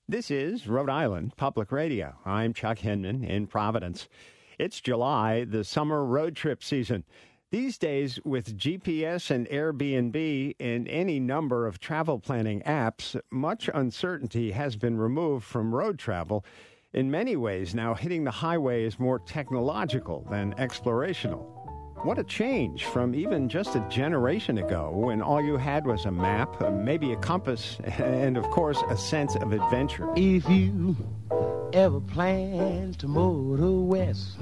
This is Rhode Island Public Radio. I'm Chuck Hinman in Providence. It's July, the summer road trip season. These days, with GPS and Airbnb and any number of travel planning apps, much uncertainty has been removed from road travel. In many ways, now hitting the highway is more technological than explorational. What a change from even just a generation ago when all you had was a map, maybe a compass, and, of course, a sense of adventure. If you ever plan to motor west,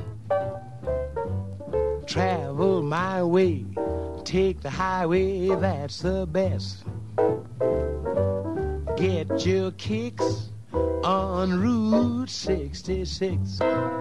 travel my way, take the highway, that's the best. Get your kicks on Route 66.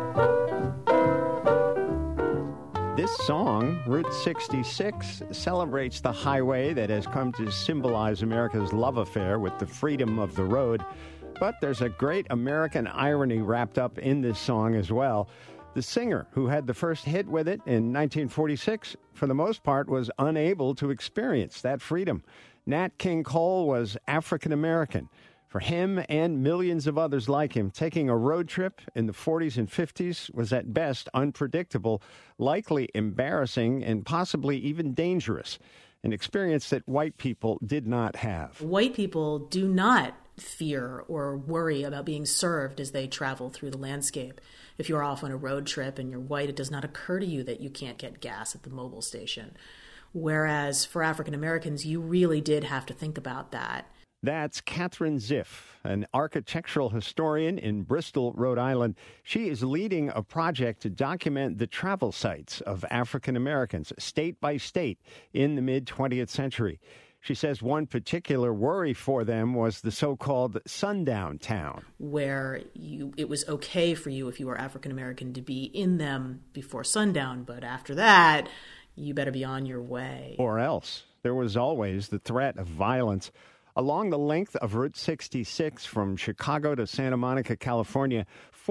This song, Route 66, celebrates the highway that has come to symbolize America's love affair with the freedom of the road. But there's a great American irony wrapped up in this song as well. The singer who had the first hit with it in 1946, for the most part, was unable to experience that freedom. Nat King Cole was African American. For him and millions of others like him, taking a road trip in the 40s and 50s was at best unpredictable, likely embarrassing, and possibly even dangerous, an experience that white people did not have. White people do not fear or worry about being served as they travel through the landscape. If you're off on a road trip and you're white, it does not occur to you that you can't get gas at the Mobil station. Whereas for African Americans, you really did have to think about that. That's Catherine Ziff, an architectural historian in Bristol, Rhode Island. She is leading a project to document the travel sites of African Americans, state by state, in the mid-20th century. She says one particular worry for them was the so-called sundown town, where it was okay for you, if you were African American, to be in them before sundown, but after that, you better be on your way. Or else. There was always the threat of violence. Along the length of Route 66 from Chicago to Santa Monica, California,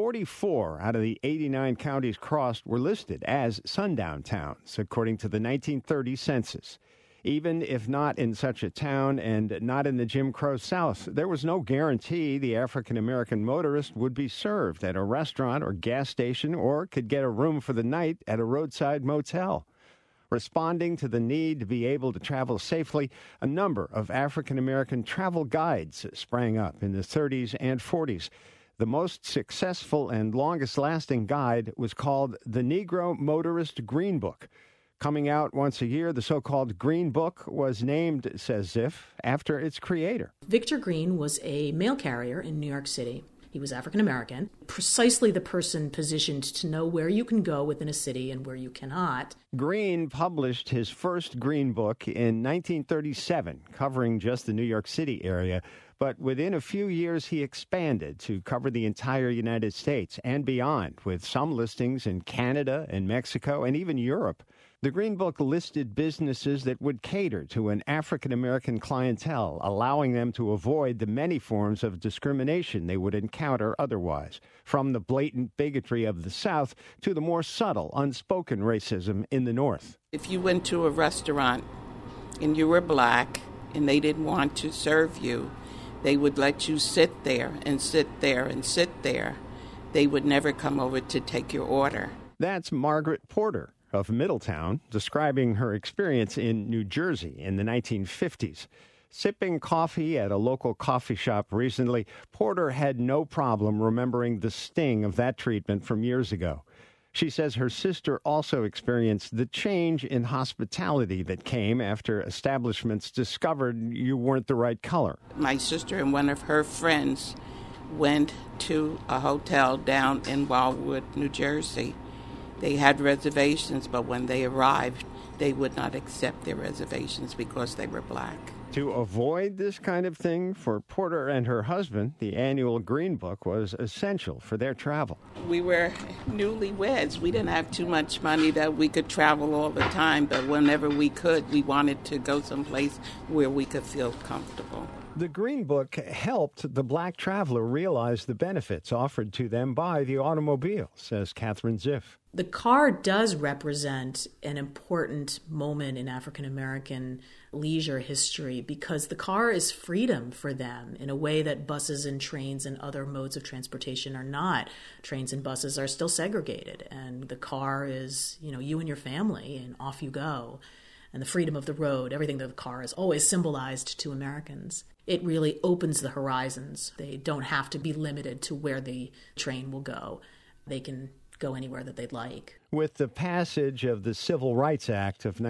44 out of the 89 counties crossed were listed as sundown towns, according to the 1930 census. Even if not in such a town and not in the Jim Crow South, there was no guarantee the African-American motorist would be served at a restaurant or gas station or could get a room for the night at a roadside motel. Responding to the need to be able to travel safely, a number of African-American travel guides sprang up in the 30s and 40s. The most successful and longest-lasting guide was called the Negro Motorist Green Book. Coming out once a year, the so-called Green Book was named, says Ziff, after its creator. Victor Green was a mail carrier in New York City. He was African American, precisely the person positioned to know where you can go within a city and where you cannot. Green published his first Green Book in 1937, covering just the New York City area. But within a few years, he expanded to cover the entire United States and beyond, with some listings in Canada and Mexico and even Europe. The Green Book listed businesses that would cater to an African-American clientele, allowing them to avoid the many forms of discrimination they would encounter otherwise, from the blatant bigotry of the South to the more subtle, unspoken racism in the North. If you went to a restaurant and you were black and they didn't want to serve you, they would let you sit there and sit there and sit there. They would never come over to take your order. That's Margaret Porter of Middletown, describing her experience in New Jersey in the 1950s. Sipping coffee at a local coffee shop recently, Porter had no problem remembering the sting of that treatment from years ago. She says her sister also experienced the change in hospitality that came after establishments discovered you weren't the right color. My sister and one of her friends went to a hotel down in Wildwood, New Jersey. They had reservations, but when they arrived, they would not accept their reservations because they were black. To avoid this kind of thing, for Porter and her husband, the annual Green Book was essential for their travel. We were newlyweds. We didn't have too much money that we could travel all the time, but whenever we could, we wanted to go someplace where we could feel comfortable. The Green Book helped the black traveler realize the benefits offered to them by the automobile, says Catherine Ziff. The car does represent an important moment in African American leisure history because the car is freedom for them in a way that buses and trains and other modes of transportation are not. Trains and buses are still segregated, and the car is, you and your family, and off you go. And the freedom of the road, everything that the car has always symbolized to Americans. It really opens the horizons. They don't have to be limited to where the train will go. They can go anywhere that they'd like. With the passage of the Civil Rights Act of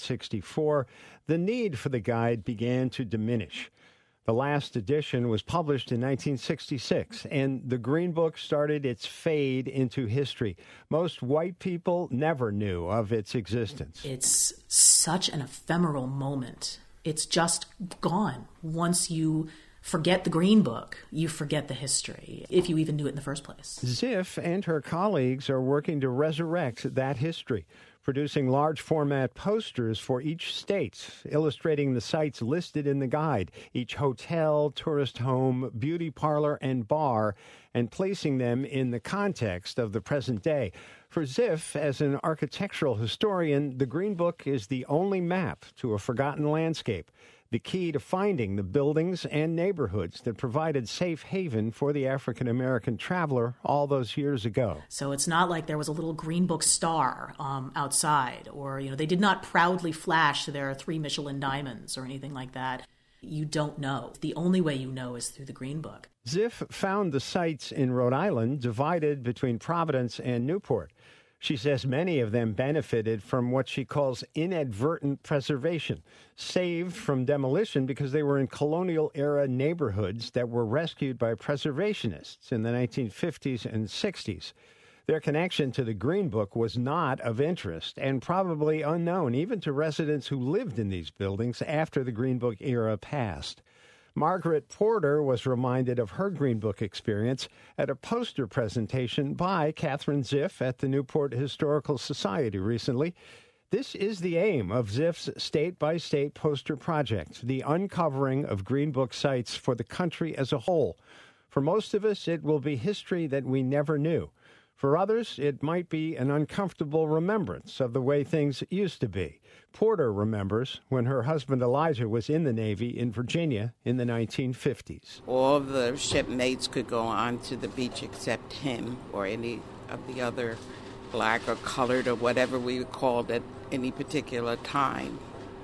1964, the need for the guide began to diminish. The last edition was published in 1966, and the Green Book started its fade into history. Most white people never knew of its existence. It's such an ephemeral moment. It's just gone. Once you forget the Green Book, you forget the history, if you even knew it in the first place. Ziff and her colleagues are working to resurrect that history, producing large format posters for each state, illustrating the sites listed in the guide, each hotel, tourist home, beauty parlor, and bar, and placing them in the context of the present day. For Ziff, as an architectural historian, the Green Book is the only map to a forgotten landscape, the key to finding the buildings and neighborhoods that provided safe haven for the African-American traveler all those years ago. So it's not like there was a little Green Book star outside, or, they did not proudly flash their 3 Michelin diamonds or anything like that. You don't know. The only way you know is through the Green Book. Ziff found the sites in Rhode Island divided between Providence and Newport. She says many of them benefited from what she calls inadvertent preservation, saved from demolition because they were in colonial-era neighborhoods that were rescued by preservationists in the 1950s and 60s. Their connection to the Green Book was not of interest and probably unknown even to residents who lived in these buildings after the Green Book era passed. Margaret Porter was reminded of her Green Book experience at a poster presentation by Catherine Ziff at the Newport Historical Society recently. This is the aim of Ziff's state-by-state poster project, the uncovering of Green Book sites for the country as a whole. For most of us, it will be history that we never knew. For others, it might be an uncomfortable remembrance of the way things used to be. Porter remembers when her husband Elijah was in the Navy in Virginia in the 1950s. All the shipmates could go on to the beach except him or any of the other black or colored or whatever we would call it at any particular time.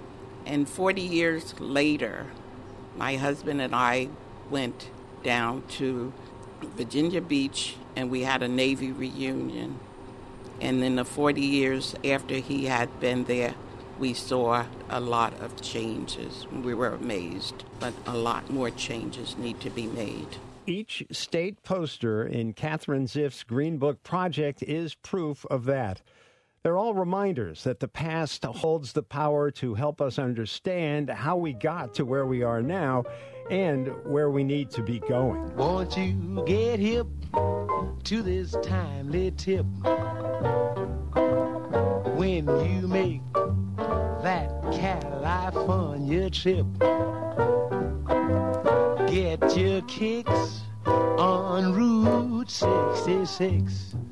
And 40 years later, my husband and I went down to Virginia Beach, and we had a Navy reunion. And in the 40 years after he had been there, we saw a lot of changes. We were amazed, but a lot more changes need to be made. Each state poster in Catherine Ziff's Green Book project is proof of that. They're all reminders that the past holds the power to help us understand how we got to where we are now and where we need to be going. Won't you get hip to this timely tip when you make that California trip? Get your kicks on Route 66.